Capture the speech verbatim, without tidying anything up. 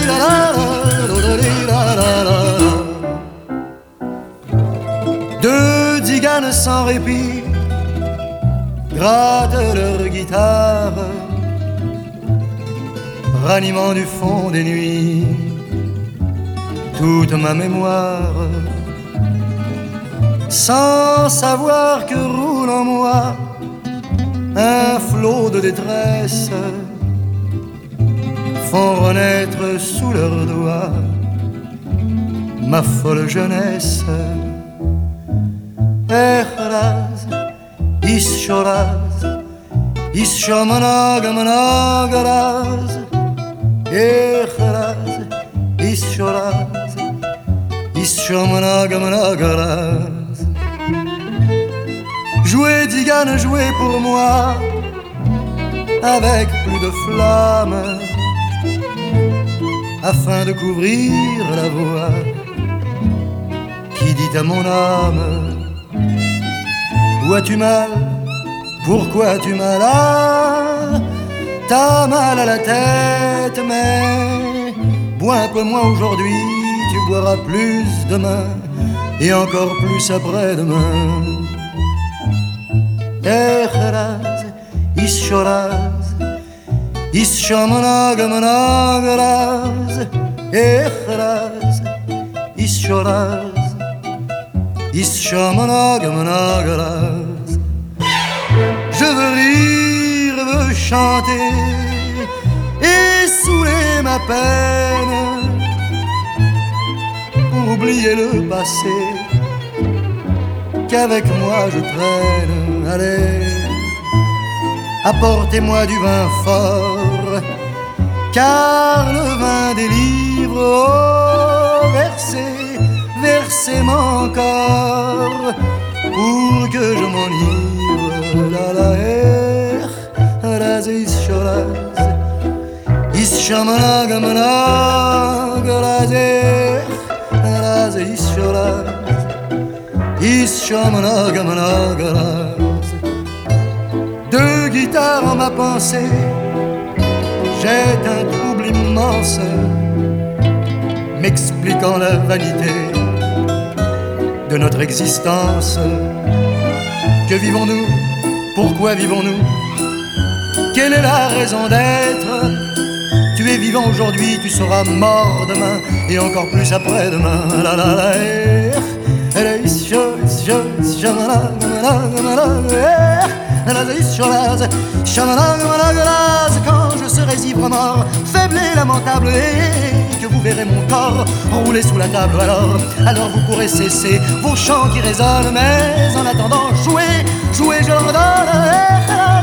Deux tziganes sans répit grattent leur guitare, ranimant du fond des nuits toute ma mémoire, sans savoir que roule en moi un flot de détresse, font renaître sous leurs doigts ma folle jeunesse. Echraz, ischoraz, ischomonogmonograz, Echraz, ischoraz, ischomonogmonograz. Jouez, Tzigane, jouez pour moi avec plus de flamme, afin de couvrir la voix qui dit à mon âme: où as-tu mal? Pourquoi as-tu mal? Ah, t'as mal à la tête, mais bois un peu moins aujourd'hui, tu boiras plus demain et encore plus après-demain. Echraz, ischoraz, ischomonogmonograz, Echraz, ischoraz, ischomonogmonograz. Je veux rire, veux chanter et saouler ma peine pour oublier le passé qu'avec moi je traîne. Allez, apportez-moi du vin fort, car le vin délivre. Oh, versez, versez mon corps pour que je m'enivre. La la er, raz ischoraz, ischomonogmonog, raz er, raz ischoraz, ischomonogmonog. Deux guitares en ma pensée, jette un trouble immense, m'expliquant la vanité de notre existence. Que vivons-nous? Pourquoi vivons-nous? Quelle est la raison d'être? Tu es vivant aujourd'hui, tu seras mort demain et encore plus après-demain. La la la er, quand je serai ivre mort, faible et lamentable, et que vous verrez mon corps rouler sous la table, alors, alors vous pourrez cesser vos chants qui résonnent, mais en attendant, jouez, jouez, je leur donne.